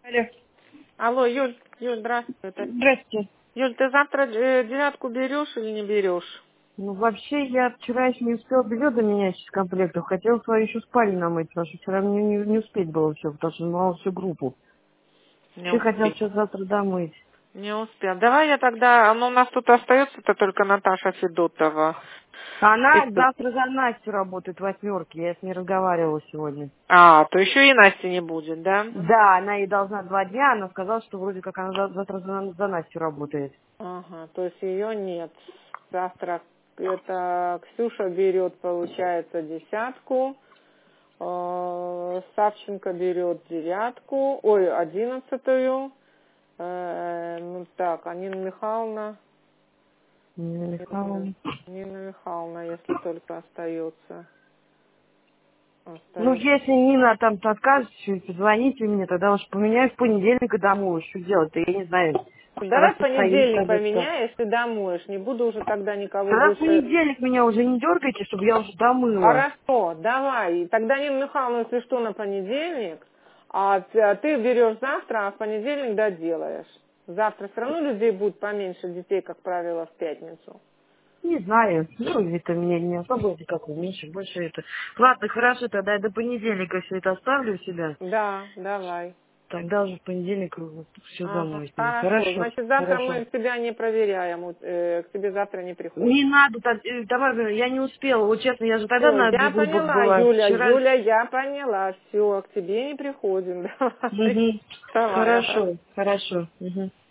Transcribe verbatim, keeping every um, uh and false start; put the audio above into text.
Алло. Алло, Юль, Юль, здравствуй. Это- Здрасте. Юль, ты завтра э, девятку берешь или не берешь? Ну, вообще, я вчера еще не успел белье менять из комплектов. Хотела свою еще спальню намыть, потому что вчера мне не, не успеть было все, потому что мало всю группу. Не Ты хотел успел. сейчас завтра домыть. Не успел. Давай я тогда, ну у нас тут остается-то только Наташа Федотова. И Она кто? завтра за Настю работает в восьмерке. Я с ней разговаривала сегодня. А, то еще и Насти не будет, да? Да, она ей должна два дня. Она сказала, что вроде как она за- завтра за, за Настю работает. Ага, то есть ее нет. Завтра это Ксюша берет, получается, десятку. э, Савченко берет девятку, ой, одиннадцатую. Э, ну так, а Нина Михайловна, Нина э, Михайловна. Нина Михайловна, если только остается. Ну, Остается. если Нина там откажет, еще позвоните мне, тогда уж поменяю в понедельник и домой. Что делать-то, я не знаю. Давай в Распостоит, понедельник как бы. поменяй, если домоешь. Не буду уже тогда никого Тогда в больше. понедельник меня уже не дергайте, чтобы я уже домыла. Хорошо, давай. И тогда Нина Михайловна, если что, на понедельник, а т- а ты берешь завтра, а в понедельник доделаешь. Завтра все равно людей будет поменьше, детей, как правило, в пятницу. Не знаю. Ну, это меня не особо, это как меньше, больше это. Ладно, хорошо, тогда я до понедельника все это оставлю у себя. Да, давай. Тогда уже в понедельник все Ага, домой с ним. хорошо. Хорошо, Значит, завтра хорошо. мы тебя не проверяем, вот, э, к тебе завтра не приходим. Не надо, так, э, Тамара Григорьевна, я не успела. Вот честно, я же тогда Все, на я двух группах поняла, была. Юля, Вчера. Юля, я поняла. Все, к тебе не приходим. Давай, Угу. давай, ага. Хорошо, хорошо. Угу.